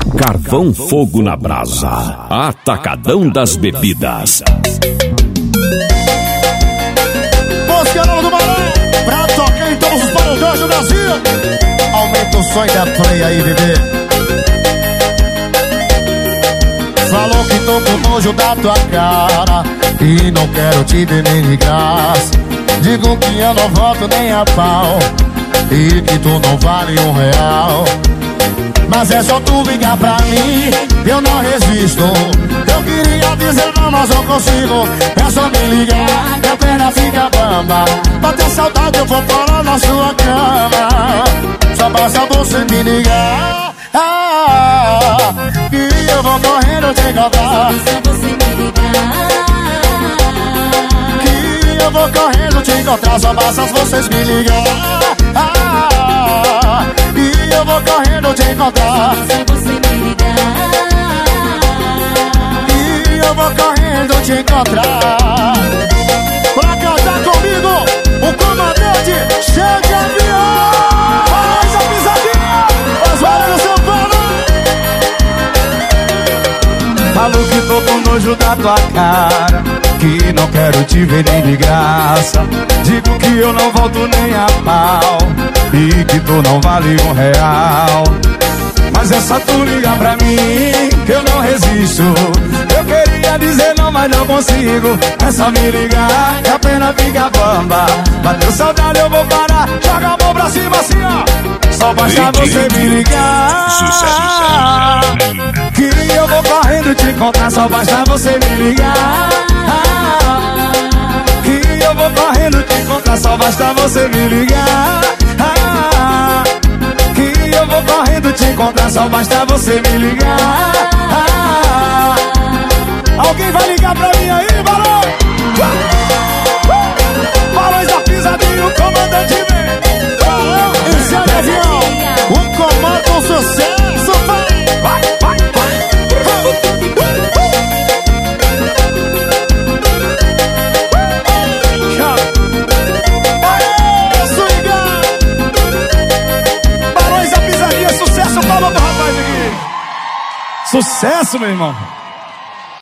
Carvão Fogo na Brasa, Atacadão das Bebidas. Música nova do Barão, pra tocar em todos os paredões do Brasil. Aumenta o som da play aí, bebê. Falou que tô com nojo da tua cara e não quero te ver nem de graça. Digo que eu não volto nem a pau e que tu não vale R$1. Mas é só tu ligar pra mim, eu não resisto. Eu queria dizer não, mas não consigo. É só me ligar, que a perna fica bamba. Bater saudade, eu vou parar na sua cama. Só basta você me ligar, que eu vou correndo te encontrar. Que eu vou correndo te encontrar. Só basta vocês me ligar, e eu vou correndo te encontrar. E eu vou correndo te encontrar. Pra cantar comigo, o comandante cheio de avião. Faz a pisadinha, as varas do São Paulo. Falo que tô com nojo da tua cara, que não quero te ver nem de graça. Digo que eu não volto nem a pau e que tu não vale R$1. Mas é só tu ligar pra mim, que eu não resisto. Eu queria dizer não, mas não consigo. É só me ligar, que a pena fica bamba. Bateu saudade, eu vou parar. Joga a mão pra cima assim, ó. Só basta você me ligar, que eu vou correndo te encontrar. Só basta você me ligar, que eu vou correndo te encontrar. Só basta você me ligar, que eu vou correndo te encontrar. Só basta você me ligar. Alguém vai ligar pra mim aí, Barão? Barões da Pisadinha, o comandante vem. Barão, esse é o avião. O comando, o sucesso, vai. Vai, vai, vai. Sucesso, meu irmão.